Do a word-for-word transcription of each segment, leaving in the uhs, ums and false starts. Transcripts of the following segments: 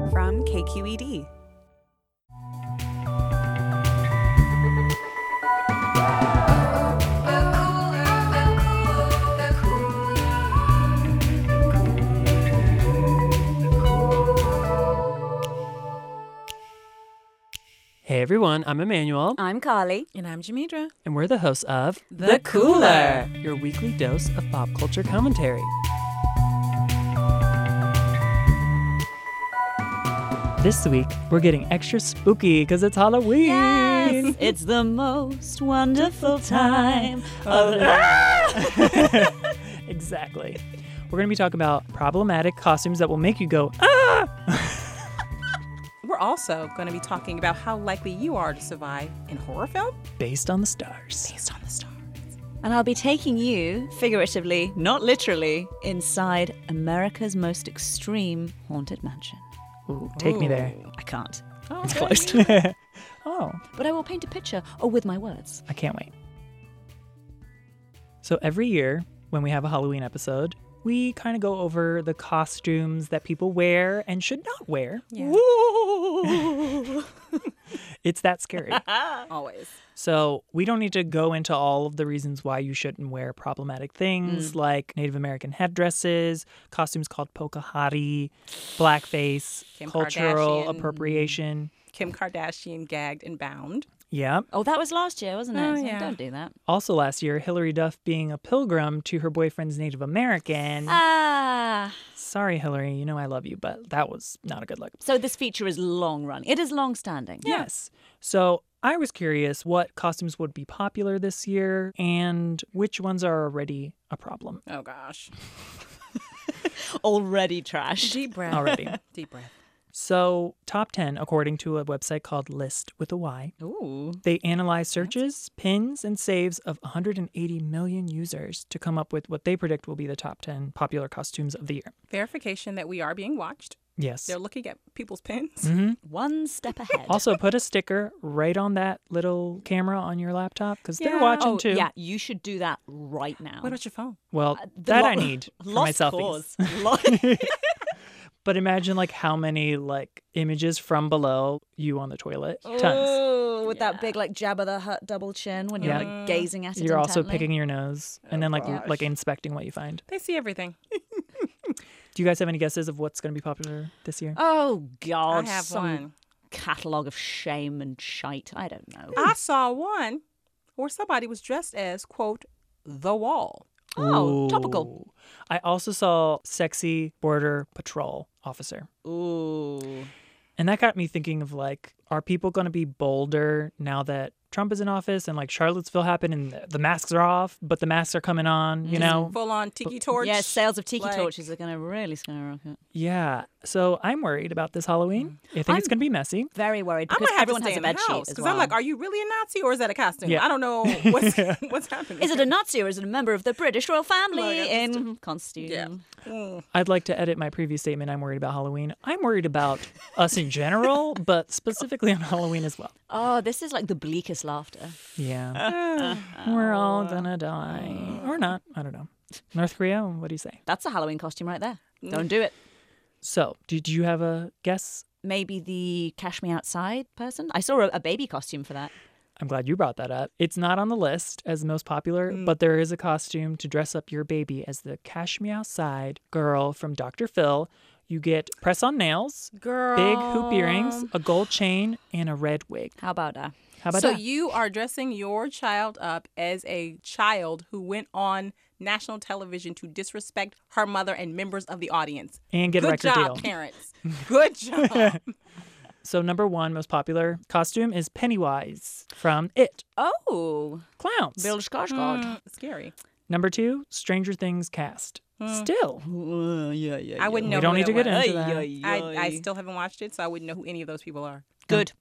from K Q E D. Hey everyone, I'm Emmanuel. I'm Carly. And I'm Jamidra. And we're the hosts of The Cooler, your weekly dose of pop culture commentary. This week, we're getting extra spooky because it's Halloween. Yes, it's the most wonderful time of life. Exactly. We're going to be talking about problematic costumes that will make you go, ah! We're also going to be talking about how likely you are to survive in horror film. Based on the stars. Based on the stars. And I'll be taking you, figuratively, not literally, inside America's most extreme haunted mansion. Ooh, take Ooh. me there. I can't. Oh, It's okay. closed. Oh, But I will paint a picture, or with my words. I can't wait. So every year, when we have a Halloween episode, we kind of go over the costumes that people wear and should not wear. Yeah. It's that scary. Always. So we don't need to go into all of the reasons why you shouldn't wear problematic things Mm. like Native American headdresses, costumes called pokahari, blackface, Kim cultural Kardashian. appropriation. Kim Kardashian gagged and bound. Yeah. Oh, that was last year, wasn't it? Oh, So yeah. Don't do that. Also last year, Hilary Duff being a pilgrim to her boyfriend's Native American. Ah. Sorry, Hillary, you know I love you, but that was not a good look. So this feature is long running. It is long standing. Yes. So I was curious what costumes would be popular this year and which ones are already a problem Oh, gosh. Already trash. Deep breath. already. Deep breath. So top ten, according to a website called List with a Y. Ooh. They analyze searches, pins, and saves of one hundred eighty million users to come up with what they predict will be the top ten popular costumes of the year. Verification that we are being watched. Yes. They're looking at people's pins. hmm One step ahead. Also, put a sticker right on that little camera on your laptop because they're Yeah. watching oh, too. yeah, you should do that right now. What about your phone? Well, Uh, the that lo- I need for my Lost selfies. cause. Lo- But imagine like how many like images from below you on the toilet. Tons. Oh, with Yeah. that big like Jabba the Hutt double chin when you're Yeah. like gazing at it. You're also intently. picking your nose and Oh, then like gosh. like inspecting what you find. They see everything. Do you guys have any guesses of what's going to be popular this year? Oh God, I have some one. catalogue of shame and shite. I don't know. I saw one where somebody was dressed as, quote, the wall. Oh, topical. Ooh. I also saw sexy border patrol officer. Ooh. And that got me thinking of like, are people going to be bolder now that Trump is in office and like Charlottesville happened and the, the masks are off, but the masks are coming on, you know? Full on tiki torch. Yeah, sales of tiki like- torches are going to really skyrocket. Yeah. So I'm worried about this Halloween. I think I'm- it's going to be messy. Very worried I'm because gonna have everyone to stay has a in the bed sheet house as because well. I'm like, are you really a Nazi or is that a costume? Yeah. I don't know what's what's happening. Is it a Nazi or is it a member of the British royal family Like, I just- in costume? Yeah. Mm. I'd like to edit my previous statement. I'm worried about Halloween. I'm worried about us in general, but specifically on Halloween as well. Oh, this is like the bleakest laughter. Yeah. We're all gonna die. Or not. I don't know. North Korea, what do you say? That's a Halloween costume right there. Don't do it. So, did you have a guess? Maybe the Cash Me Outside person. I saw a, a baby costume for that. I'm glad you brought that up. It's not on the list as the most popular, but there is a costume to dress up your baby as the Cash Me Outside girl from Doctor Phil. You get press-on nails, Girl. big hoop earrings, a gold chain, and a red wig. How about that? How about so that? you are dressing your child up as a child who went on national television to disrespect her mother and members of the audience. And get a Good record job, deal. parents. Good job. So number one most popular costume is Pennywise from It. Oh, Clowns. Bill Skarsgård. Mm, scary. Number two, Stranger Things cast. Still. Uh, yeah, yeah. I wouldn't know. We don't who need to that get was. into that. I, I still haven't watched it, so I wouldn't know who any of those people are. Good.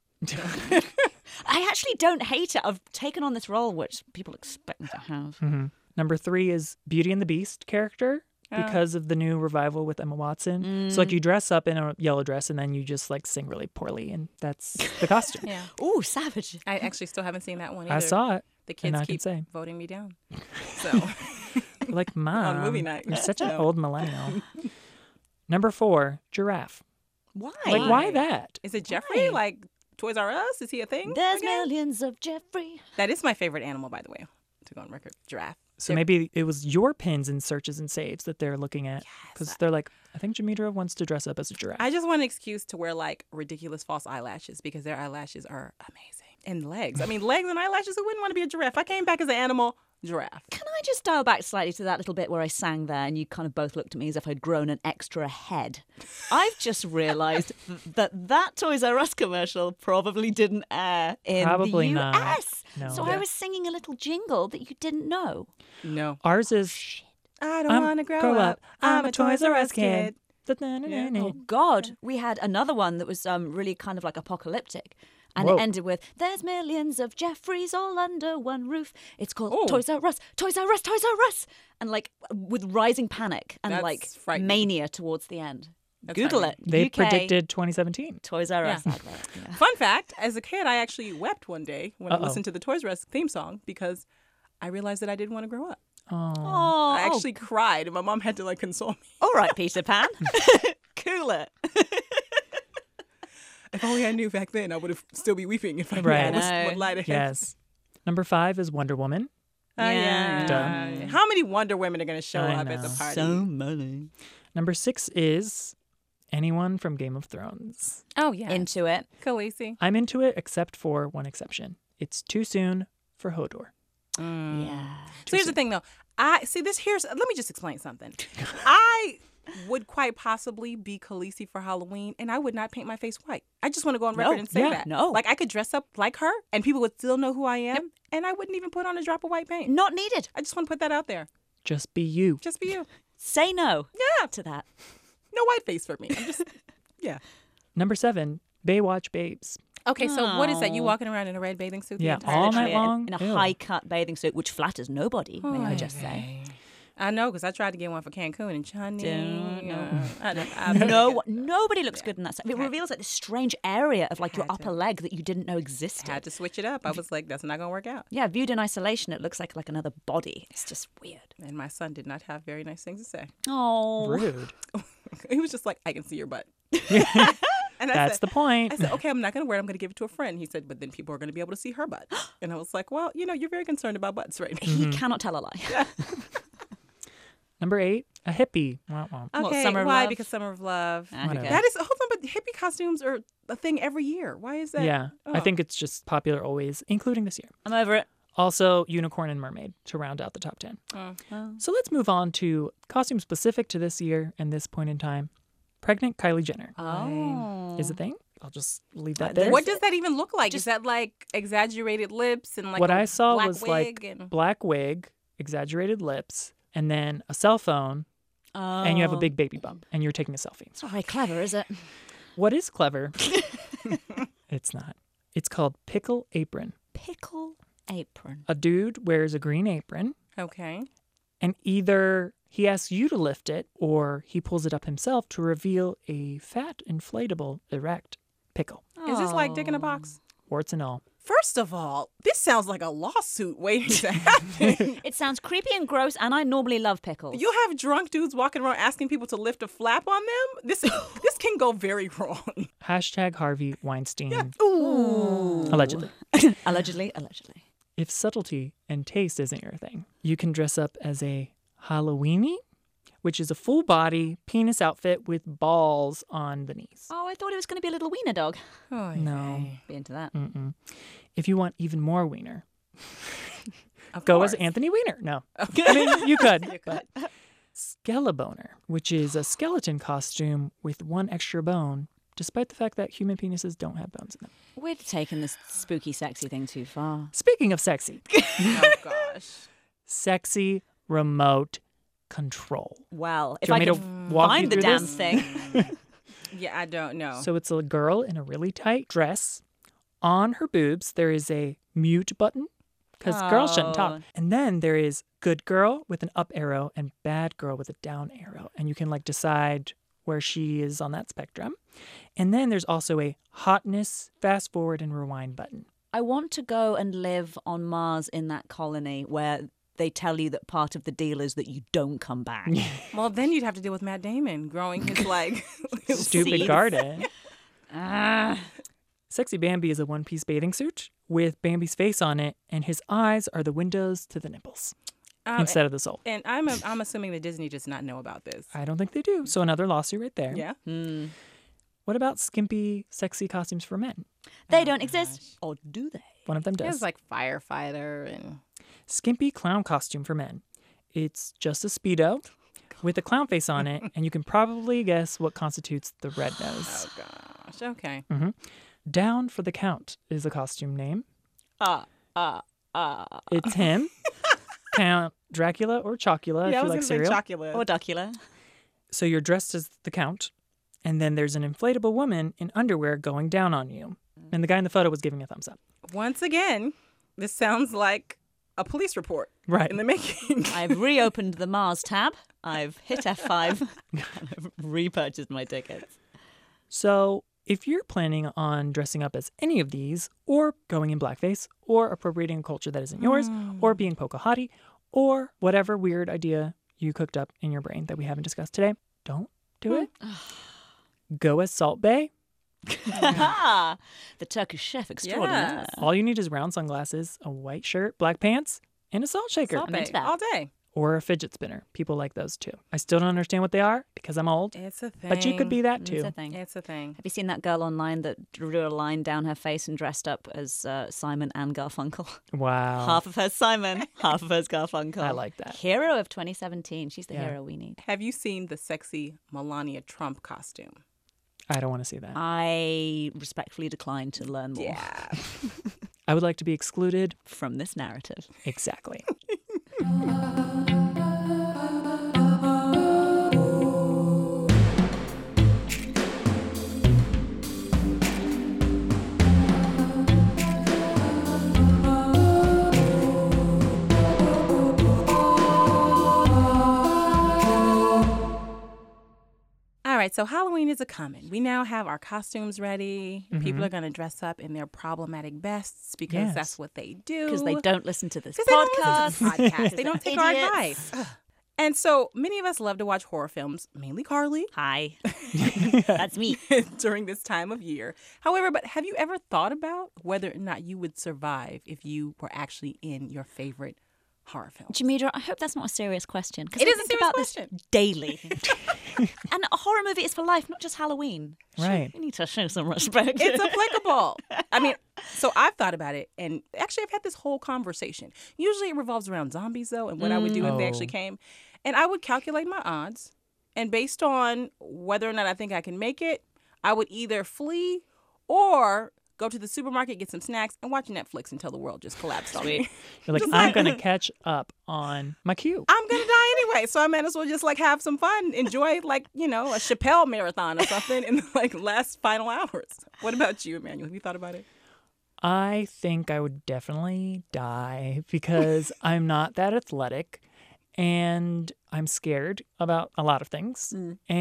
I actually don't hate it. I've taken on this role, which people expect me to have. hmm Number three is Beauty and the Beast character Oh. because of the new revival with Emma Watson. So like you dress up in a yellow dress and then you just like sing really poorly and that's the costume. Yeah. Ooh, savage. I actually still haven't seen that one either. I saw it. The and kids I can keep say. voting me down. So Like, Mom, movie night. you're such an No. old millennial. Number four, Giraffe. Why? Like, why that? Is it Jeffrey? Why? Like Toys R Us? Is he a thing? There's again? millions of Jeffrey. That is my favorite animal, by the way, to go on record. Giraffe. So maybe it was your pins and searches and saves that they're looking at. Because they're like, I think Jamidra wants to dress up as a giraffe. I just want an excuse to wear like ridiculous false eyelashes because their eyelashes are amazing. And legs. I mean, legs and eyelashes. Who wouldn't want to be a giraffe? I came back as an animal. Giraffe. Can I just dial back slightly to that little bit where I sang there and you kind of both looked at me as if I'd grown an extra head? I've just realised that that Toys R Us commercial probably didn't air in Probably the U S. not. No. So I was singing a little jingle that you didn't know. No. Ours is, I don't I'm- want to grow, up. I'm a Toys R Us kid. Oh, God. We had another one that was um, really kind of like apocalyptic. And Whoa. it ended with, there's millions of Jeffreys all under one roof. It's called Oh. Toys R Us, Toys R Us, Toys R Us. And like with rising panic and That's like frightening. mania towards the end. That's Google frightening. it. They U K, predicted twenty seventeen. Toys R Us Yeah. advert. Yeah. Fun fact, as a kid, I actually wept one day when Uh-oh. I listened to the Toys R Us theme song because I realized that I didn't want to grow up. Oh. Oh, I actually cried and my mom had to like console me. all right, Peter Pan. Cool it. If only I knew back then, I would have still be weeping if I knew Right. what, was, I know. what lied ahead. Yes. Number five is Wonder Woman. Oh, yeah. Duh. How many Wonder Women are going to show I up at the know. party? many. Number six is anyone from Game of Thrones. Oh, yeah. Into it. Khaleesi. I'm into it except for one exception. It's too soon for Hodor. Yeah. So here's the thing, though. I see this. Here's let me just explain something. I would quite possibly be Khaleesi for Halloween, and I would not paint my face white. I just want to go on record No, and say yeah, that. no. Like I could dress up like her, and people would still know who I am, and I wouldn't even put on a drop of white paint. Not needed. I just want to put that out there. Just be you. Just be you. Say no Yeah. to that. No white face for me. I'm just yeah. Number seven, Baywatch Babes. Okay, so what is that? You Aw. walking around in a red bathing suit? the Yeah, entire all time? night long. In a Ew. high-cut bathing suit, which flatters nobody, may I just say. I know, because I tried to get one for Cancun and Chani. Don't know. I don't- I- No, nobody looks good in that stuff. It reveals like this strange area of like your Had to. upper leg that you didn't know existed. had to switch it up. I was like, that's not going to work out. Yeah, viewed in isolation, it looks like like another body. It's just weird. And my son did not have very nice things to say. Oh, Rude. He was just like, I can see your butt. And I That's said, the point. I said, okay, I'm not going to wear it. I'm going to give it to a friend. He said, but then people are going to be able to see her butt. And I was like, well, you know, you're very concerned about butts right now. he cannot tell a lie. Number eight, a hippie. Wah, wah. What, Okay, Summer of why? Love? Because Summer of Love. Ah, who Whatever. cares? That is, hold on, but hippie costumes are a thing every year. Why is that? Yeah, I Oh. think it's just popular always, including this year. I'm over it. Also, unicorn and mermaid to round out the top ten. Oh. So let's move on to costumes specific to this year and this point in time. Pregnant Kylie Jenner Oh. is a thing. I'll just leave that There's- there. What does that even look like? is that like exaggerated lips and like what I I saw black was wig like and... black wig, exaggerated lips, and then a cell phone, and you have a Oh. big baby bump, and you're taking a selfie. It's not very clever, is it? What is clever? It's not. It's called pickle apron. Pickle apron. A dude wears a green apron, Okay. and either he asks you to lift it or he pulls it up himself to reveal a fat, inflatable, erect pickle, Is this like dick in a box? warts and all. First of all, this sounds like a lawsuit waiting to happen. It sounds creepy and gross, and I normally love pickles. You have drunk dudes walking around asking people to lift a flap on them? This this can go very wrong. Hashtag Harvey Weinstein, Ooh. allegedly. allegedly, allegedly. If subtlety and taste isn't your thing, you can dress up as a Halloweenie, which is a full body penis outfit with balls on the knees. Oh, I thought it was going to be a little wiener dog. Oh, No. Be into that. Mm-mm. If you want even more wiener, Of go course. as Anthony Weiner. No. I mean, you could. but Skelebaner, which is a skeleton costume with one extra bone, despite the fact that human penises don't have bones in them. We're taking this spooky, sexy thing too far. Speaking of sexy, Oh, gosh. sexy remote control. Well, if Do you I want me can to walk you find the through damn this? thing. Yeah, I don't know. So it's a girl in a really tight dress. On her boobs, there is a mute button because girls shouldn't Oh. talk. And then there is good girl with an up arrow and bad girl with a down arrow. And you can like decide where she is on that spectrum. And then there's also a hotness, fast forward and rewind button. I want to go and live on Mars in that colony where they tell you that part of the deal is that you don't come back. Well, then you'd have to deal with Matt Damon growing his like his Stupid seeds. garden. Ah. Sexy Bambi is a one-piece bathing suit with Bambi's face on it, and his eyes are the windows to the nipples Um, instead of the soul. And I'm I'm assuming that Disney does not know about this. I don't think they do. So another lawsuit right there. Yeah. Hmm. What about skimpy, sexy costumes for men? They don't exist. Or do they? One of them does. It's like firefighter and Skimpy clown costume for men. It's just a Speedo with a clown face on it, and you can probably guess what constitutes the red nose. oh gosh. Okay. Down for the Count is a costume name. Ah, ah, ah. It's him, Count Dracula or Chocula if yeah, I you was like gonna say cereal. chocolate. Or Duckula. So you're dressed as the Count, and then there's an inflatable woman in underwear going down on you. And the guy in the photo was giving a thumbs up. Once again, this sounds like a police report Right. in the making. I've reopened the Mars tab. I've hit F five. and I've repurchased my tickets. So if you're planning on dressing up as any of these, or going in blackface, or appropriating a culture that isn't yours, or being Pocahontas, or whatever weird idea you cooked up in your brain that we haven't discussed today, don't do it. Go as Salt Bae. the Turkish chef extraordinaire. Yes. All you need is round sunglasses, a white shirt, black pants, and a salt shaker. Salt I'm into Bae, that. all day. Or a fidget spinner. People like those too. I still don't understand what they are because I'm old, It's a thing. but you could be that It's too. a thing. It's a thing. Have you seen that girl online that drew a line down her face and dressed up as uh, Simon and Garfunkel? Wow. Half of her's Simon, half of her's Garfunkel. I like that. Hero of twenty seventeen. She's the Yeah. hero we need. Have you seen the sexy Melania Trump costume? I don't want to see that. I respectfully decline to learn more Yeah. I would like to be excluded. from this narrative. Exactly. All right, so Halloween is a coming. We now have our costumes ready. Mm-hmm. People are going to dress up in their problematic bests because Yes. that's what they do. Because they don't listen to this 'Cause they don't podcast. listen to this podcast. They don't take our Idiots. advice. Ugh. And so many of us love to watch horror films, mainly Carly, Hi. That's me. during this time of year. However, but have you ever thought about whether or not you would survive if you were actually in your favorite horror film? Jamidra, I hope that's not a serious question. 'cause It I is a think serious about question. this daily. And a horror movie is for life, not just Halloween. Right. We need to show some respect. It's applicable. I mean, so I've thought about it, and actually, I've had this whole conversation. Usually, it revolves around zombies, though, and what I would do if they actually Oh. came. And I would calculate my odds, and based on whether or not I think I can make it, I would either flee or go to the supermarket, get some snacks, and watch Netflix until the world just collapsed on me. You're like, I'm going to catch up on my cue. I'm gonna die anyway, so I might as well just like have some fun, enjoy like you know a Chappelle marathon or something in the like last final hours. What about you, Emmanuel? Have you thought about it? I think I would definitely die because I'm not that athletic and I'm scared about a lot of things.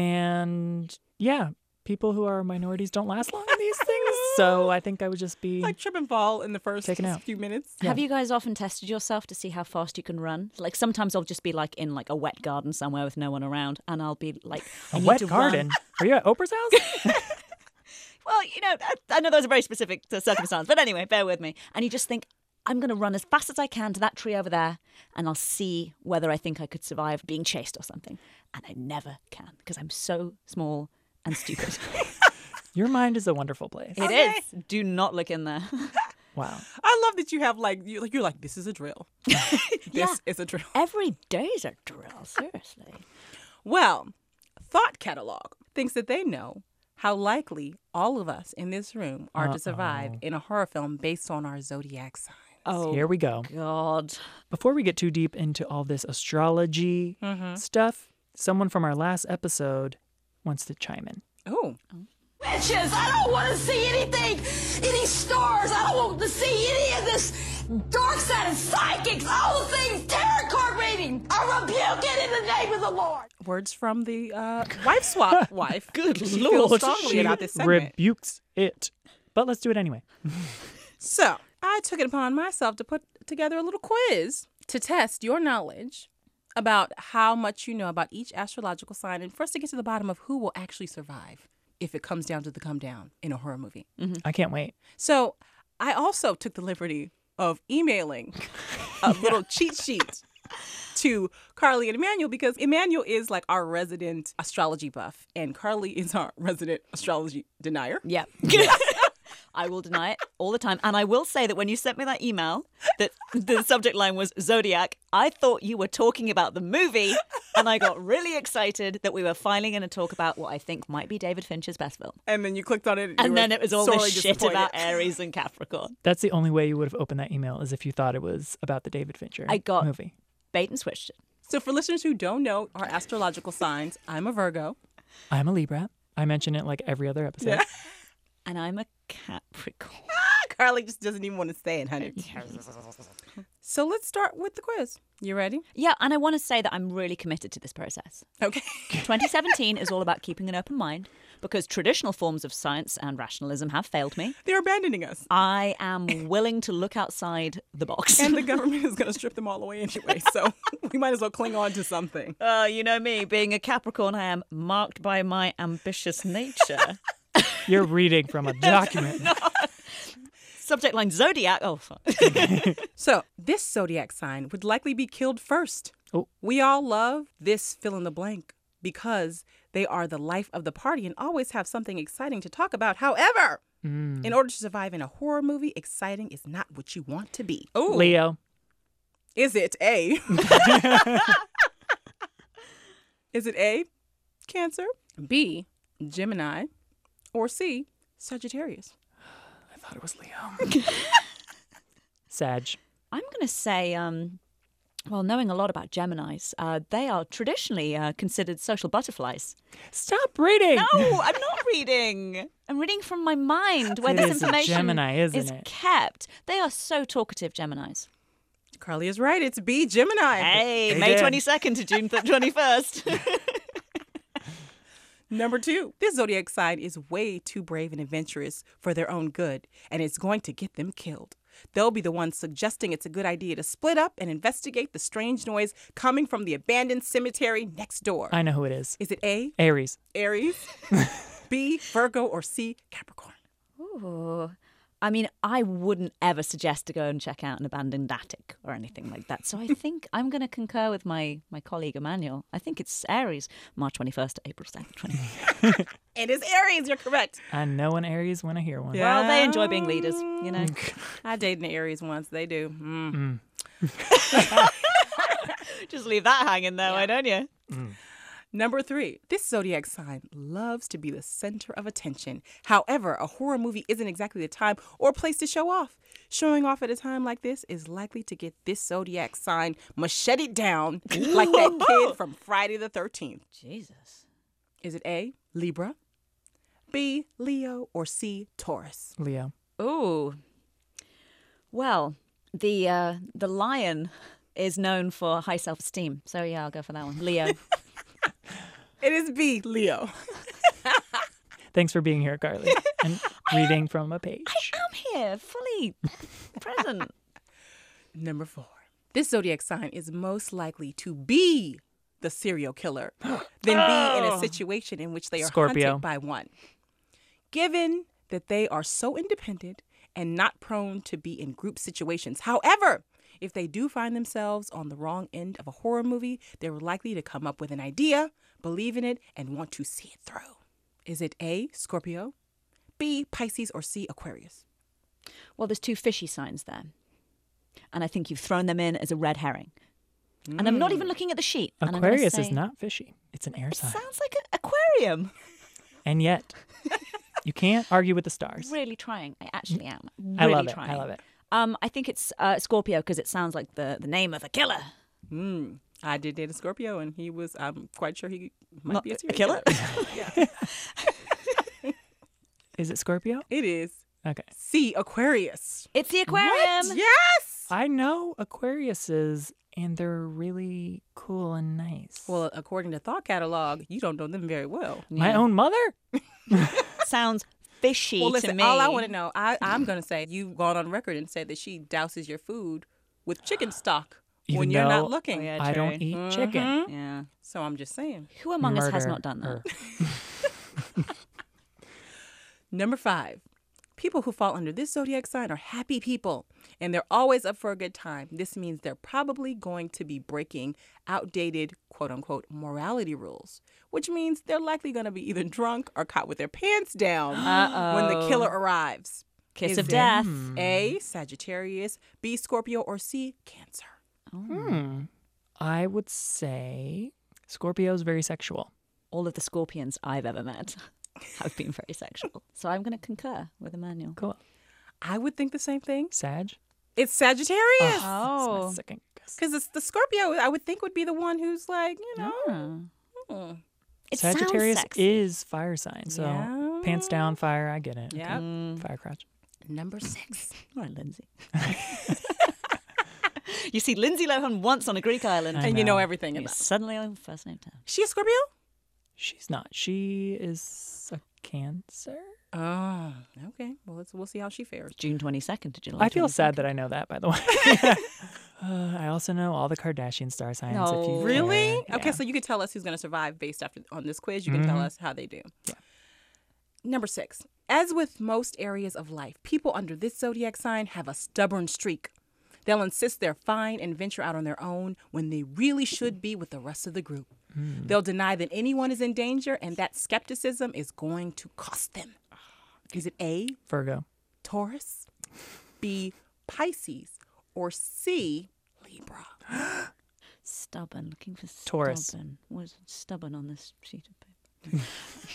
And yeah, people who are minorities don't last long in these things. So I think I would just be Like trip and fall in the first Taken out. few minutes. Yeah. Have you guys often tested yourself to see how fast you can run? Like sometimes I'll just be like in like a wet garden somewhere with no one around, and I'll be like, I a need wet to garden. Run. Are you at Oprah's house? Well, you know, I, I know those are very specific to circumstance, but anyway, bear with me. And you just think, I'm going to run as fast as I can to that tree over there, and I'll see whether I think I could survive being chased or something. And I never can because I'm so small and stupid. Your mind is a wonderful place. It is. Do not look in there. Wow. I love that you have like you like you're like this is a drill. this Yeah. is a drill. Every day's a drill, seriously. Well, Thought Catalog thinks that they know how likely all of us in this room are to survive Uh-oh. in a horror film based on our zodiac signs. Oh, Here we go. God. Before we get too deep into all this astrology stuff, someone from our last episode wants to chime in. Oh, Witches, I don't want to see anything, any stars. I don't want to see any of this dark side of psychics, all the things tarot card reading. I rebuke it in the name of the Lord. words from the uh, wife swap wife. Good she Lord. feels strongly She about this segment. rebukes it. But let's do it anyway. So I took it upon myself to put together a little quiz to test your knowledge about how much you know about each astrological sign and for us to get to the bottom of who will actually survive if it comes down to the come down in a horror movie. I can't wait. So I also took the liberty of emailing a little cheat sheet to Carly and Emmanuel because Emmanuel is like our resident astrology buff and Carly is our resident astrology denier. Yep. I will deny it all the time. And I will say that when you sent me that email, that the subject line was Zodiac, I thought you were talking about the movie. And I got really excited that we were finally going to talk about what I think might be David Fincher's best film. And then you clicked on it. And, And then it was all this sorely shit disappointed. about Aries and Capricorn. That's the only way you would have opened that email is if you thought it was about the David Fincher I got- movie. Bait and switched it. So for listeners who don't know our astrological signs, I'm a Virgo. I'm a Libra. I mention it like every other episode. Yeah. And I'm a Capricorn. Carly just doesn't even want to say it, honey. So let's start with the quiz. You ready? Yeah, and I want to say that I'm really committed to this process. Okay. twenty seventeen is all about keeping an open mind because traditional forms of science and rationalism have failed me. They're abandoning us. I am willing to look outside the box. And the government is going to strip them all away anyway, so we might as well cling on to something. Uh, you know me, being a Capricorn, I am marked by my ambitious nature. You're reading from a document. Subject line Zodiac. Oh, fuck. So this zodiac sign would likely be killed first. Oh. We all love this fill in the blank because they are the life of the party and always have something exciting to talk about. However, in order to survive in a horror movie, exciting is not what you want to be. Oh, Leo. Is it A? Is it A, Cancer, B, Gemini, or C, Sagittarius? I thought it was Leo. Sag. I'm going to say, um, well, knowing a lot about Geminis, uh, they are traditionally uh, considered social butterflies. Stop reading. No, I'm not reading. I'm reading from my mind where It this is a information Gemini, isn't is it? kept. They are so talkative, Geminis. Carly is right. It's B, Gemini. Hey, They May did. twenty-second to June twenty-first. Number two, this zodiac sign is way too brave and adventurous for their own good, and it's going to get them killed. They'll be the ones suggesting it's a good idea to split up and investigate the strange noise coming from the abandoned cemetery next door. I know who it is. Is it A, Aries. Aries, B, Virgo, or C, Capricorn? Ooh. I mean, I wouldn't ever suggest to go and check out an abandoned attic or anything like that. So I think I'm going to concur with my, my colleague Emmanuel. I think it's Aries, March twenty-first to April second. It is Aries. You're correct. I know an Aries when I hear one. Yeah. Well, they enjoy being leaders, you know. I dated an Aries once. They do. Mm. Just leave that hanging there, why don't you? Number three, this zodiac sign loves to be the center of attention. However, a horror movie isn't exactly the time or place to show off. Showing off at a time like this is likely to get this zodiac sign macheted down like that kid from Friday the thirteenth. Jesus. Is it A, Libra, B, Leo, or C, Taurus? Leo. Ooh. Well, the uh, the lion is known for high self-esteem. So, yeah, I'll go for that one. Leo. It is B, Leo. Thanks for being here, Carly, and reading from a page. I'm here, fully present. Number four, this zodiac sign is most likely to be the serial killer than be in a situation in which they are Scorpio. hunted by one. Given that they are so independent and not prone to be in group situations. However, if they do find themselves on the wrong end of a horror movie, they're likely to come up with an idea, believe in it, and want to see it through. Is it A, Scorpio, B, Pisces, or C, Aquarius? Well, there's two fishy signs there. And I think you've thrown them in as a red herring. And I'm not even looking at the sheet. and I'm gonna Aquarius is say- not fishy. It's an air sign. Sounds like an aquarium. And yet, you can't argue with the stars. Really trying. I actually am. Really I love it. trying. I love it. Um, I think it's uh, Scorpio because it sounds like the, the name of a killer. Hmm. I did date a Scorpio, and he was, I'm quite sure he might Not be a a serial killer? yeah. Is it Scorpio? It is Okay. C, Aquarius. It's the aquarium. Yes! I know Aquariuses, and they're really cool and nice. Well, according to Thought Catalog, you don't know them very well. my own mother? Sounds fishy Well, to listen, me. all I want to know, I, I'm going to say you've gone on record and said that she douses your food with chicken stock Even when you're though not looking. Oh, yeah, I don't true. eat chicken. Mhm. Yeah. So I'm just saying. Who among us has Murder not done that? her. Number five, people who fall under this zodiac sign are happy people, and they're always up for a good time. This means they're probably going to be breaking outdated, quote unquote, morality rules, which means they're likely going to be either drunk or caught with their pants down Uh-oh. when the killer arrives. Kiss Is of it death. A, Sagittarius, B, Scorpio, or C, Cancer? Hmm. I would say Scorpio's very sexual. All of the scorpions I've ever met have been very sexual. So I'm going to concur with Emmanuel. Cool. I would think the same thing. Sag? It's Sagittarius. That's Oh. my second guess. Because it's the Scorpio, I would think, would be the one who's like, you know. Ah. hmm. It Sagittarius sounds sexy. is fire sign, so Yeah. pants down, fire. I get it. Okay. Yeah. Mm. Fire crotch. Number six. All right, Lindsay. You see Lindsay Lohan once on a Greek island. I And you know know. everything You're about it. suddenly on first name town. She a Scorpio? She's not. She is a Cancer. Oh, okay. Well, let's we'll see how she fares. June twenty-second to July I feel sad twenty-second. that I know that, by the way. uh, I also know all the Kardashian star signs. if No. you Really? care. Okay, Yeah. so you can tell us who's going to survive based after on this quiz. You can tell us how they do. Yeah. Number six. As with most areas of life, people under this zodiac sign have a stubborn streak. They'll insist they're fine and venture out on their own when they really should be with the rest of the group. They'll deny that anyone is in danger, and that skepticism is going to cost them. Is it A, Virgo. Taurus, B, Pisces, or C, Libra? Stubborn. Looking for stubborn. Taurus. What is stubborn on this sheet of paper?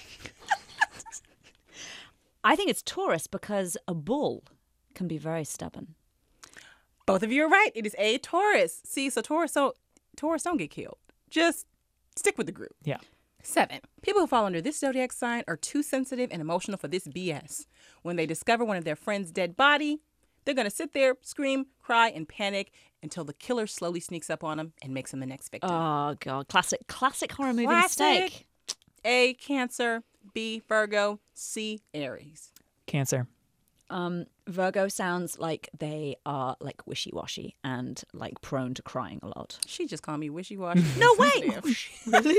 I think it's Taurus because a bull can be very stubborn. Both of you are right. It is A, Taurus. See, so Taurus, so Taurus don't get killed. Just stick with the group. Yeah. Seven. People who fall under this zodiac sign are too sensitive and emotional for this B S. When they discover one of their friend's dead body, they're going to sit there, scream, cry, and panic until the killer slowly sneaks up on them and makes them the next victim. Oh, God. Classic, classic horror movie Classic. mistake. A, Cancer. B, Virgo. C, Aries. Cancer. Um, Virgo sounds like they are like wishy-washy and like prone to crying a lot. She just called me wishy-washy. No way! Really?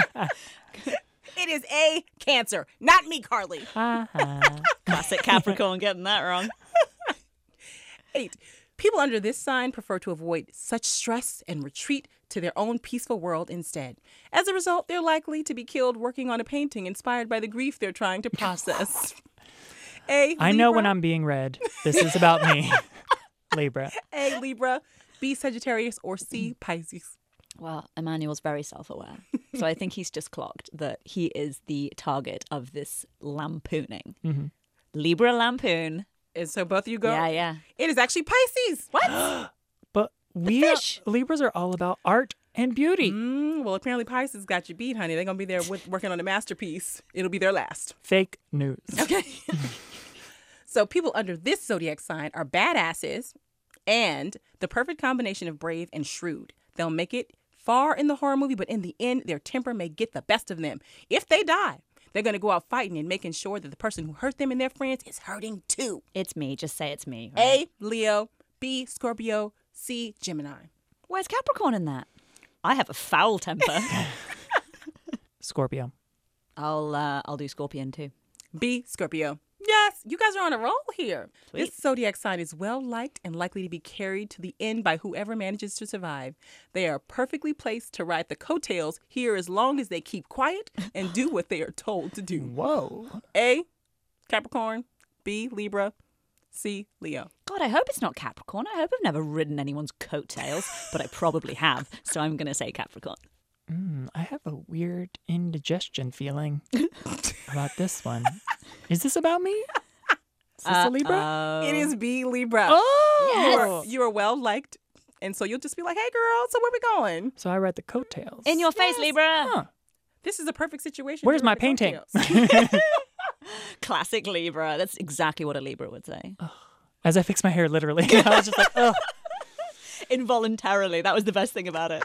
It is A, Cancer. Not me, Carly. Ha ha. Classic Capricorn getting that wrong. Eight. People under this sign prefer to avoid such stress and retreat to their own peaceful world instead. As a result, they're likely to be killed working on a painting inspired by the grief they're trying to process. A, I know when Libra. I'm being read. This is about me. Libra. A, Libra, B, Sagittarius, or C, Pisces. Well, Emmanuel's very self-aware. So I think he's just clocked that he is the target of this lampooning. Mm-hmm. Libra lampoon. And so both of you go. Yeah, yeah. It is actually Pisces. What? But we fish. Libras are all about art and beauty. Mm, well, apparently Pisces got you beat, honey. They're going to be there with, working on a masterpiece. It'll be their last. Fake news. Okay. So people under this zodiac sign are badasses and the perfect combination of brave and shrewd. They'll make it far in the horror movie, but in the end, their temper may get the best of them. If they die, they're going to go out fighting and making sure that the person who hurt them and their friends is hurting too. It's me. Just say it's me. Right? A, Leo, B, Scorpio, C, Gemini. Where's Capricorn in that? I have a foul temper. Scorpio. I'll uh, I'll do Scorpion too. B, Scorpio. Yes, you guys are on a roll here. Sweet. This zodiac sign is well liked and likely to be carried to the end by whoever manages to survive. They are perfectly placed to ride the coattails here as long as they keep quiet and do what they are told to do. Whoa. A, Capricorn, B, Libra, C, Leo. God, I hope it's not Capricorn. I hope I've never ridden anyone's coattails, but I probably have. So I'm going to say Capricorn. Mm, I have a weird indigestion feeling about this one. Is this about me? Is this a Libra? Uh, It is B, Libra. oh! You are, you are well liked. And so you'll just be like, hey, girl, so where we going? So I read the coattails. in your face, Libra. Huh. This is a perfect situation. Where's to my ride the painting? coattails. Classic Libra. That's exactly what a Libra would say. As I fix my hair, literally. I was just like, oh. Involuntarily. That was the best thing about it.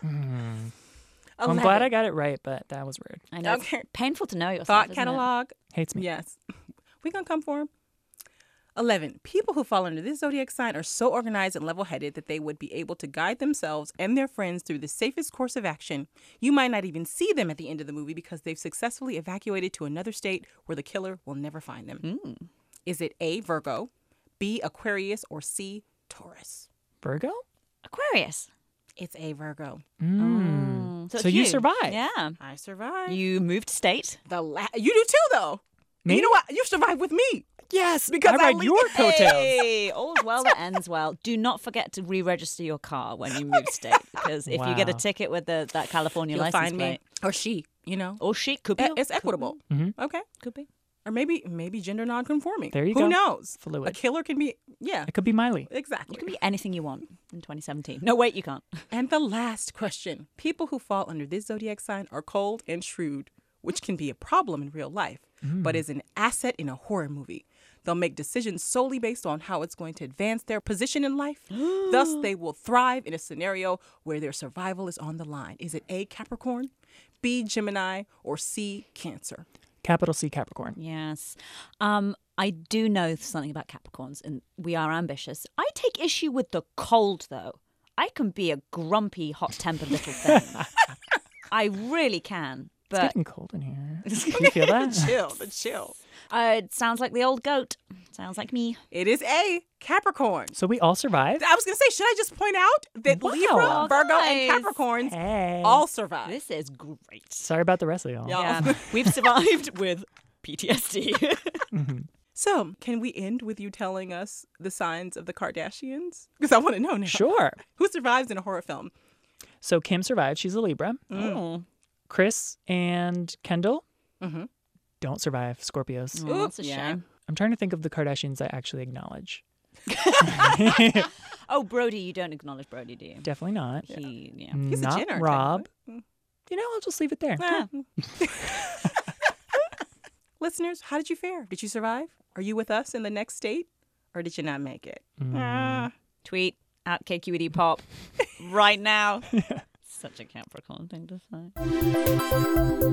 I'm glad I got it right, but that was rude. I know. Okay. It's painful to know yourself. Thought isn't it? catalog. Hates me. Yes. We gonna come for him. eleven. People who fall under this zodiac sign are so organized and level-headed that they would be able to guide themselves and their friends through the safest course of action. You might not even see them at the end of the movie because they've successfully evacuated to another state where the killer will never find them. Mm. Is it A, Virgo, B, Aquarius, or C, Taurus? Virgo? Aquarius. It's A, Virgo. Mm. So, So it's you survived. Yeah. I survived. You moved state. the la- You do too, though. Me? You know what? You survived with me. Yes, Because I I ride leave- your coattails. Hey, all's well that ends well. Do not forget to re-register your car when you move state, because if you get a Wow. ticket with the, that California You'll license find plate, me. Or she, you know. or she could be, Eh, It's equitable. Okay. could be. Or maybe maybe gender non-conforming. There you Who go. knows? Fluid. A killer can be, yeah, It could be Miley. exactly. You can be anything you want in twenty seventeen. No, wait, you can't. And the last question. People who fall under this zodiac sign are cold and shrewd, which can be a problem in real life, but is an asset in a horror movie. They'll make decisions solely based on how it's going to advance their position in life. Thus, they will thrive in a scenario where their survival is on the line. Is it A, Capricorn, B, Gemini, or C, Cancer? Capital C Capricorn. Yes. Um, I do know something about Capricorns, and we are ambitious. I take issue with the cold, though. I can be a grumpy, hot-tempered little thing. I really can. It's But getting cold in here. Do you feel that? Chill, the chill. uh, it sounds like the old goat. Sounds like me. It is A, Capricorn. So we all survived? I was going to say, should I just point out that Wow. Libra, Virgo, Guys. and Capricorns Hey. all survived? This is great. Sorry about the rest of y'all. Yeah. Yeah, we've survived with P T S D. So, can we end with you telling us the signs of the Kardashians? Because I want to know now. Sure. Who survives in a horror film? So Kim survived. She's a Libra. Oh, Chris and Kendall Mm-hmm. don't survive. Scorpios. oh, that's a Yeah. shame. I'm trying to think of the Kardashians I actually acknowledge. Oh, Brody, you don't acknowledge Brody, do you? Definitely not. He, yeah. He's a not Jenner, Rob. technically. You know, I'll just leave it there. Ah. Listeners, how did you fare? Did you survive? Are you with us in the next state? Or did you not make it? Ah. Tweet at K Q E D Pop right now. Such a Capricorn thing to say.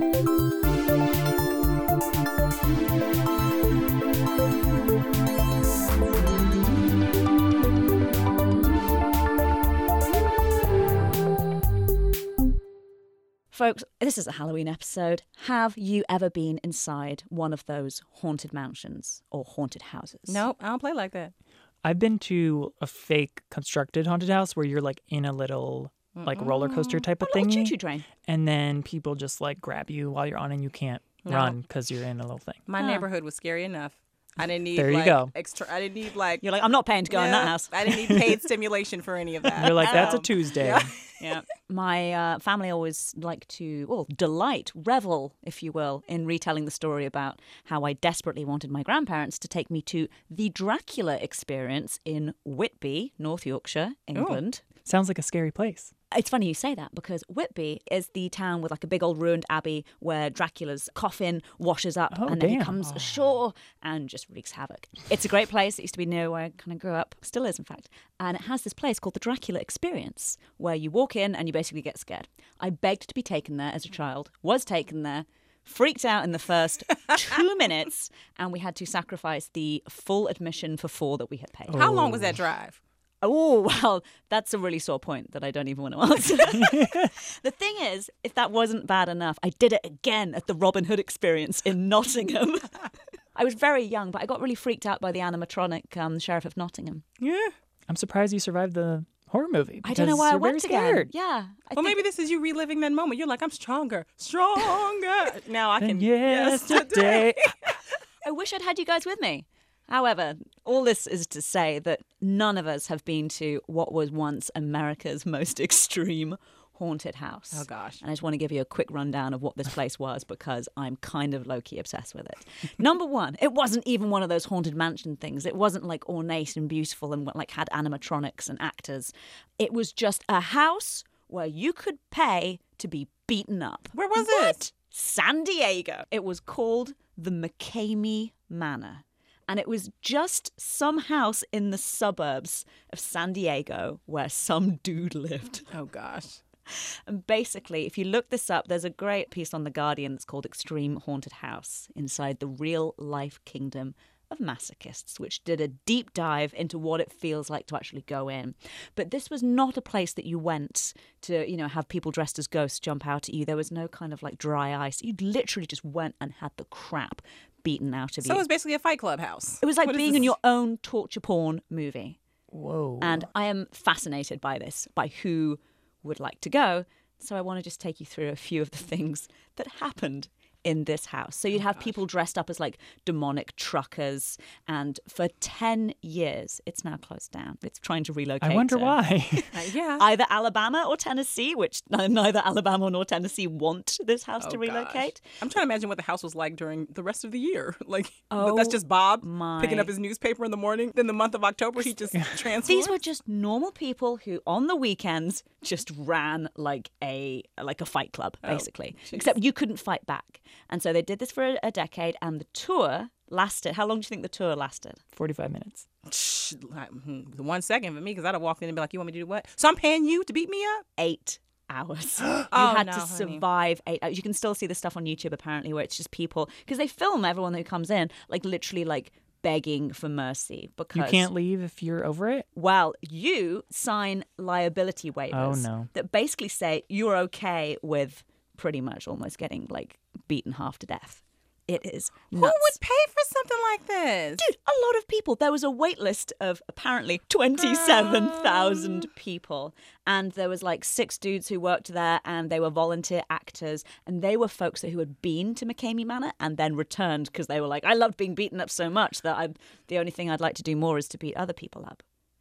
Folks, this is a Halloween episode. Have you ever been inside one of those haunted mansions or haunted houses? Nope, I don't play like that. I've been to a fake constructed haunted house where you're like in a little like roller coaster type of A little thingy. choo-choo train. And then people just like grab you while you're on and you can't No. run because you're in a little thing. My Huh. neighborhood was scary enough. I didn't need There you like go. extra I didn't need like You're like, I'm not paying to go in that Yeah, house. I didn't need paid stimulation for any of that. You're like, that's a Um, Tuesday. yeah. Yeah. My uh, family always like to, well, delight, revel, if you will, in retelling the story about how I desperately wanted my grandparents to take me to the Dracula experience in Whitby, North Yorkshire, England. Sounds like a scary place. It's funny you say that because Whitby is the town with like a big old ruined abbey where Dracula's coffin washes up Oh, and then he damn. comes ashore and just wreaks havoc. It's a great place. It used to be near where I kind of grew up. Still is, in fact. And it has this place called the Dracula Experience where you walk in and you basically get scared. I begged to be taken there as a child, was taken there, freaked out in the first two minutes, and we had to sacrifice the full admission for four that we had paid. How long was that drive? Oh, well, that's a really sore point that I don't even want to answer. The thing is, if that wasn't bad enough, I did it again at the Robin Hood experience in Nottingham. I was very young, but I got really freaked out by the animatronic um, Sheriff of Nottingham. Yeah. I'm surprised you survived the horror movie. I don't know because why I you're went very again. scared. Yeah. I Well, think- maybe this is you reliving that moment. You're like, I'm stronger, stronger. Now I Than can. yesterday. I wish I'd had you guys with me. However, all this is to say that none of us have been to what was once America's most extreme haunted house. Oh, gosh. And I just want to give you a quick rundown of what this place was because I'm kind of low-key obsessed with it. Number one, it wasn't even one of those haunted mansion things. It wasn't like ornate and beautiful and like had animatronics and actors. It was just a house where you could pay to be beaten up. Where was What? it? San Diego. It was called the McCamey Manor. And it was just some house in the suburbs of San Diego where some dude lived. Oh, gosh. And basically, if you look this up, there's a great piece on The Guardian that's called Extreme Haunted House inside the real life kingdom of Masochists, which did a deep dive into what it feels like to actually go in. But this was not a place that you went to, you know, have people dressed as ghosts jump out at you. There was no kind of like dry ice. You literally just went and had the crap beaten out of So you. it was basically a Fight Club house. It was like What is being this? in your own torture porn movie. Whoa. And I am fascinated by this, by who would like to go. So I want to just take you through a few of the things that happened in this house. So you'd have people dressed up as like demonic truckers. And for ten years, it's now closed down. It's trying to relocate. I wonder to why. Uh, yeah. Either Alabama or Tennessee, which neither Alabama nor Tennessee want this house Oh, to gosh. relocate. I'm trying to imagine what the house was like during the rest of the year. Like, Oh, that's just Bob my. picking up his newspaper in the morning. Then the month of October, he just transformed. These were just normal people who, on the weekends, just ran like a like a fight club, basically. Except you couldn't fight back, and so they did this for a, a decade. And the tour lasted. How long do you think the tour lasted? forty-five minutes. Shh, like, hmm, one second for me, because I'd have walked in and be like, "You want me to do what?" So I'm paying you to beat me up? Eight hours. You Oh, had no, to honey. survive eight hours. You can still see the stuff on YouTube apparently, where it's just people because they film everyone who comes in, like literally like begging for mercy because You can't leave if you're over it? Well, you sign liability waivers Oh, no. that basically say you're okay with pretty much almost getting like beaten half to death. It is Who nuts. would pay for something like this? Dude, a lot of people. There was a wait list of apparently twenty-seven thousand people. And there was like six dudes who worked there and they were volunteer actors. And they were folks who had been to McCamey Manor and then returned because they were like, I loved being beaten up so much that I, the only thing I'd like to do more is to beat other people up.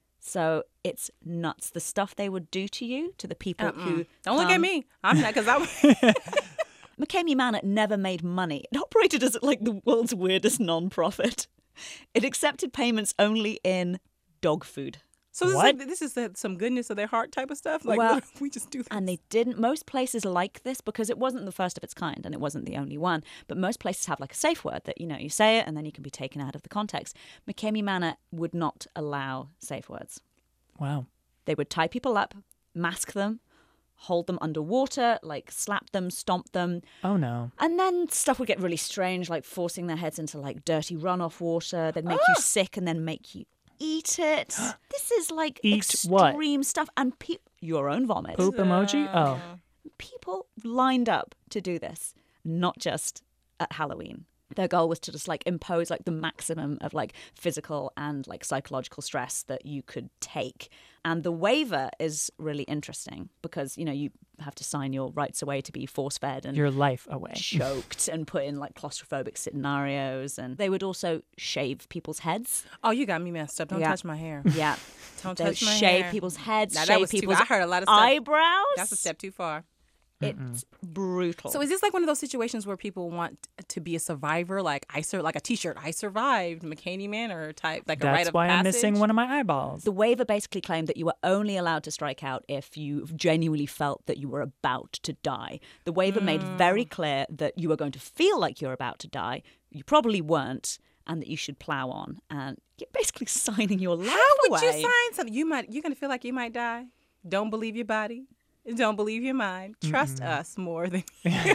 So it's nuts. The stuff they would do to you, to the people who... Don't look at come- me. I'm not, because I was. McCamey Manor never made money. It operated as like the world's weirdest non-profit. It accepted payments only in dog food. So this What? is, like, this is the, some goodness of their heart type of stuff? Like, Well, we just do this. And they didn't, most places like this, because it wasn't the first of its kind and it wasn't the only one, but most places have like a safe word that, you know, you say it and then you can be taken out of the context. McCamey Manor would not allow safe words. Wow. They would tie people up, mask them, hold them underwater, like slap them, stomp them. Oh, no. And then stuff would get really strange, like forcing their heads into like dirty runoff water. They'd make you sick and then make you eat it. This is like Eat what? extreme stuff. And pe- your own vomit. Poop emoji? Oh. People lined up to do this, not just at Halloween. Their goal was to just like impose like the maximum of like physical and like psychological stress that you could take. And the waiver is really interesting because, you know, you have to sign your rights away to be force fed and Your life away. choked and put in like claustrophobic scenarios. And they would also shave people's heads. Oh, you got me messed up. Don't Yeah. touch my hair. Yeah. Don't They touch my shave hair. people's heads, Now, that shave was too- people's I heard a lot of stuff. eyebrows. That's a step too far. It's brutal. So is this like one of those situations where people want to be a survivor, like I sur- like a T-shirt, I survived, McCamey Manor type, like a rite That's of why I'm passage? missing one of my eyeballs. The waiver basically claimed that you were only allowed to strike out if you genuinely felt that you were about to die. The waiver made very clear that you were going to feel like you're about to die. You probably weren't, and that you should plow on. And you're basically signing your life How would away. you sign something? You might. You're gonna feel like you might die. Don't believe your body. Don't believe your mind. Trust us more than.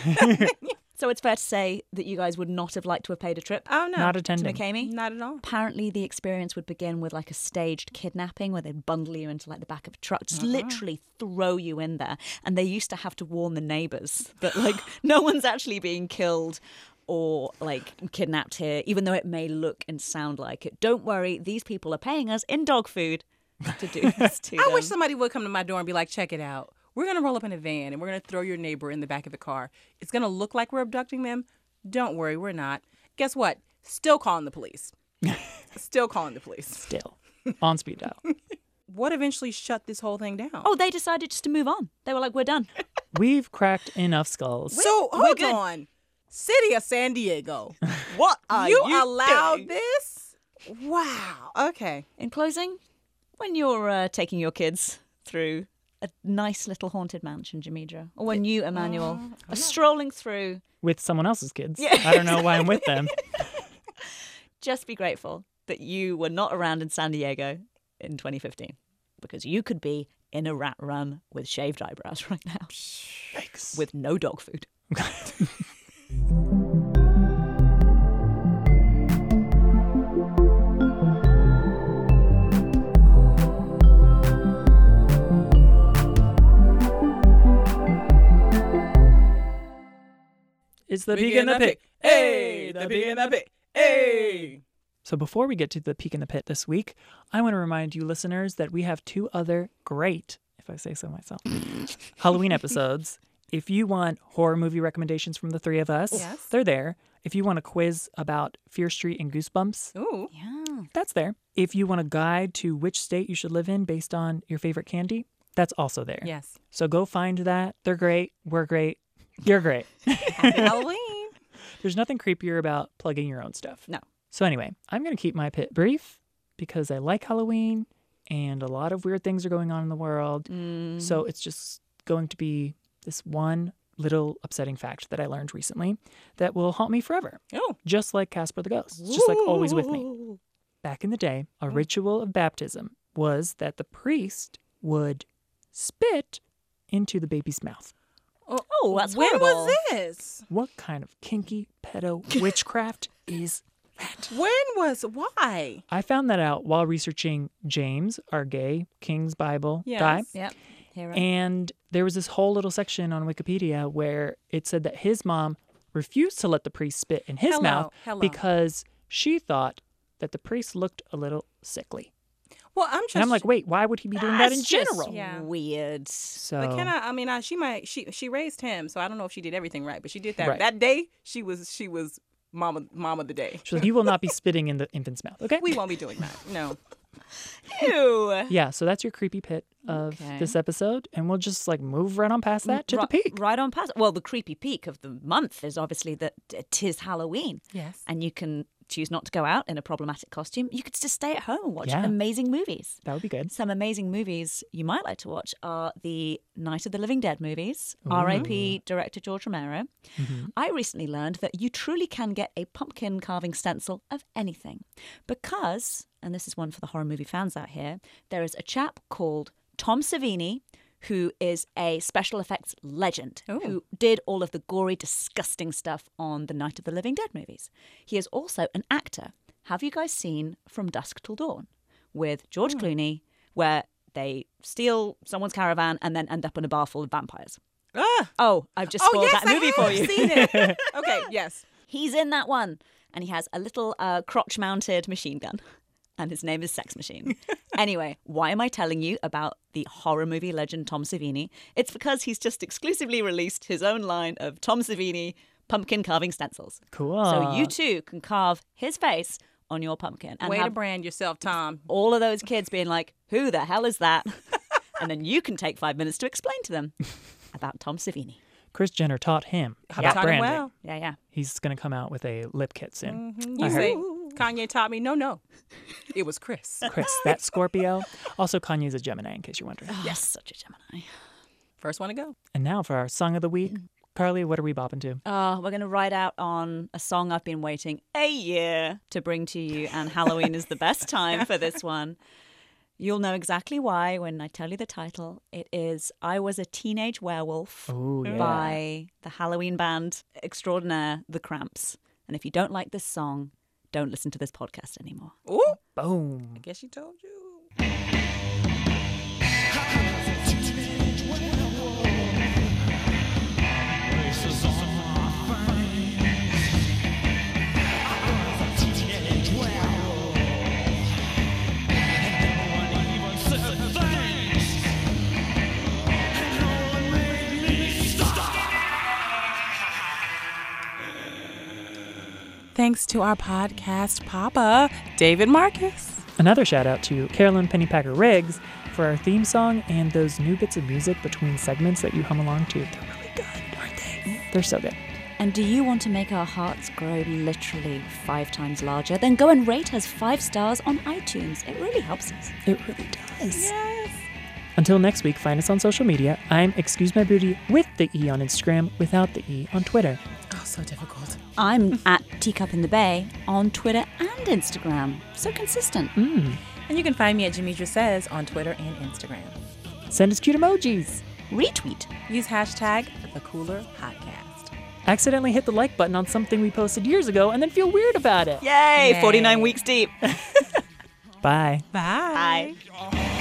So it's fair to say that you guys would not have liked to have paid a trip Oh no, Not to attending. McCamey? not at all. Apparently, the experience would begin with like a staged kidnapping where they'd bundle you into like the back of a truck, just literally throw you in there. And they used to have to warn the neighbors that like no one's actually being killed or like kidnapped here, even though it may look and sound like it. Don't worry, these people are paying us in dog food to do this to I them. wish somebody would come to my door and be like, check it out. We're going to roll up in a van and we're going to throw your neighbor in the back of the car. It's going to look like we're abducting them. Don't worry, we're not. Guess what? Still calling the police. Still calling the police. Still. On speed dial. What eventually shut this whole thing down? Oh, they decided just to move on. They were like, we're done. We've cracked enough skulls. so we're hold good. on. City of San Diego. What are you, you allowed doing? this? Wow. Okay. In closing, when you're uh, taking your kids through a nice little haunted mansion, Jamidra, or when you, Emmanuel, are strolling through, With someone else's kids. I don't know why I'm with them. just be grateful that you were not around in San Diego in twenty fifteen, because you could be in a rat run with shaved eyebrows right now, Yikes. with no dog food. It's the Peek in the Pit. Hey, the Peek in the Pit. Hey. So before we get to the Peek in the Pit this week, I want to remind you listeners that we have two other great, if I say so myself, Halloween episodes. If you want horror movie recommendations from the three of us, Yes. they're there. If you want a quiz about Fear Street and Goosebumps, Ooh. Yeah. that's there. If you want a guide to which state you should live in based on your favorite candy, that's also there. Yes. So go find that. They're great. We're great. You're great. Happy Halloween. There's nothing creepier about plugging your own stuff. No. So anyway, I'm going to keep my pit brief because I like Halloween and a lot of weird things are going on in the world. Mm. So it's just going to be this one little upsetting fact that I learned recently that will haunt me forever. Oh. Just like Casper the Ghost. It's just like always with me. Back in the day, a ritual of baptism was that the priest would spit into the baby's mouth. Oh, that's When horrible. was this? What kind of kinky pedo witchcraft is that? When was why? I found that out while researching James, our gay King's Bible Yes. guy. Yep. Hero. And there was this whole little section on Wikipedia where it said that his mom refused to let the priest spit in his Hello, mouth hello. because she thought that the priest looked a little sickly. Well, I'm just. And I'm like, wait, why would he be doing that in That's just general? Yeah. weird. So But can I? I mean, I, she might. She she raised him, so I don't know if she did everything right. But she did that Right. that day. She was she was mama mom of the day. she's like, you will not be spitting in the infant's mouth, okay? We won't be doing that. No. Ew. Yeah, so that's your creepy pit of Okay. this episode, and we'll just like move right on past that to Ri- the peak. Right on past. Well, the creepy peak of the month is obviously that it is Halloween. Yes. And you can choose not to go out in a problematic costume. You could just stay at home and watch Yeah. amazing movies. That would be good. Some amazing movies you might like to watch are the Night of the Living Dead movies, R I P director George Romero. I recently learned that you truly can get a pumpkin carving stencil of anything because, and this is one for the horror movie fans out here, there is a chap called Tom Savini who is a special effects legend Ooh. who did all of the gory, disgusting stuff on the Night of the Living Dead movies. He is also an actor. Have you guys seen From Dusk Till Dawn with George Clooney, where they steal someone's caravan and then end up in a bar full of vampires? Ah. Oh, I've just Oh spoiled yes, that movie I for have you. seen it. Okay. Yes. He's in that one. And he has a little uh, crotch-mounted machine gun. And his name is Sex Machine. Anyway, why am I telling you about the horror movie legend Tom Savini? It's because he's just exclusively released his own line of Tom Savini pumpkin carving stencils. Cool. So you too can carve his face on your pumpkin. And Way to have brand yourself, Tom. all of those kids being like, who the hell is that? And then you can take five minutes to explain to them about Tom Savini. Kris Jenner taught him How about about branding. well? Yeah, yeah. He's going to come out with a lip kit soon. You I heard. say Kanye taught me. No, no. It was Chris. Chris, that Scorpio. Also, Kanye's a Gemini, in case you're wondering. Yes, such a Gemini. First one to go. And now for our song of the week. Carly, what are we bopping to? Uh, we're going to ride out on a song I've been waiting a year to bring to you, and Halloween is the best time for this one. You'll know exactly why when I tell you the title. It is I Was a Teenage Werewolf Oh, yeah. by the Halloween band extraordinaire, The Cramps. And if you don't like this song, don't listen to this podcast anymore. Ooh. Boom. I guess she told you. Thanks to our podcast Papa, David Marcus. Another shout out to Carolyn Pennypacker Riggs for our theme song and those new bits of music between segments that you hum along to. They're really good, aren't they? They're so good. And do you want to make our hearts grow literally five times larger? Then go and rate us five stars on iTunes. It really helps us. It really does. Yes. Until next week, find us on social media. I'm Excuse My Booty with the E on Instagram, without the E on Twitter. Oh, so difficult. I'm at Teacup in the Bay on Twitter and Instagram. So consistent. Mm. And you can find me at Jamidra Says on Twitter and Instagram. Send us cute emojis. Retweet. Use hashtag The Cooler Podcast. Accidentally hit the like button on something we posted years ago and then feel weird about it. Yay! Yay. forty-nine weeks deep. Bye. Bye. Bye.